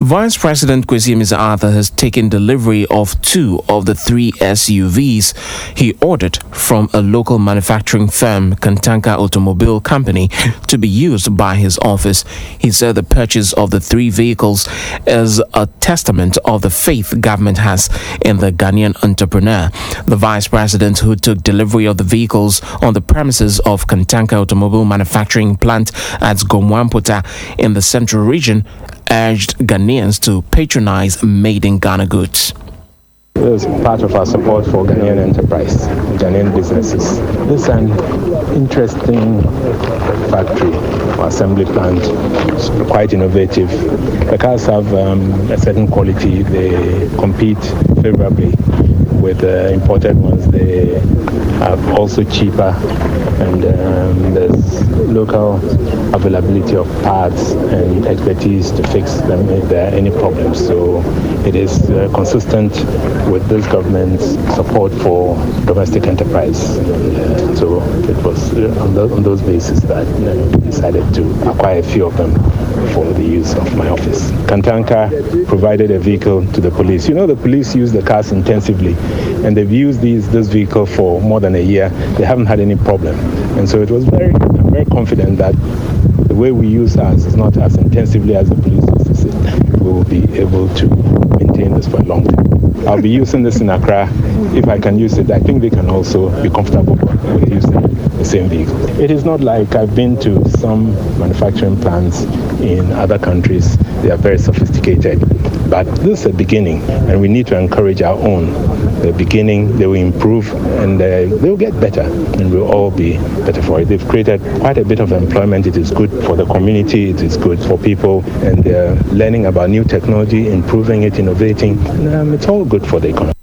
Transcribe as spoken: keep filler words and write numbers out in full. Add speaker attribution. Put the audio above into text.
Speaker 1: Vice President Kwesi Amissah-Arthur has taken delivery of two of the three S U Vs he ordered from a local manufacturing firm, Kantanka Automobile Company, to be used by his office. He said the purchase of the three vehicles is a testament of the faith government has in the Ghanaian entrepreneur. The Vice President, who took delivery of the vehicles on the premises of Kantanka Automobile Manufacturing Plant at Gomwampota in the Central Region, urged Ghanaians to patronize made-in-Ghana goods.
Speaker 2: This is part of our support for Ghanaian enterprise, Ghanaian businesses. This is an interesting factory or assembly plant. It's quite innovative. The cars have um, a certain quality. They compete favorably with uh, imported ones. They are also cheaper, and um, there's local availability of parts and expertise to fix them if there are any problems. So it is uh, consistent with this government's support for domestic enterprise. Uh, so it was uh, on, the, on those bases that uh, we decided to acquire a few of them for the use of my office. Kantanka provided a vehicle to the police. You know, the police use the cars intensively, and they've used these this vehicle for more than a year. They haven't had any problem, and so it was very, I'm very confident that the way we use ours is not as intensively as the police uses it. We will be able to maintain this for a long time. I'll be using this in Accra. If I can use it, I think they can also be comfortable with using the same vehicle. It is not like I've been to some manufacturing plants in other countries. They are very sophisticated. But this is a beginning, and we need to encourage our own. The beginning, they will improve, and uh, they will get better, and we'll all be better for it. They've created quite a bit of employment. It is good for the community. It is good for people, and they're learning about new technology, improving it, innovating. And, um, it's all good for the economy.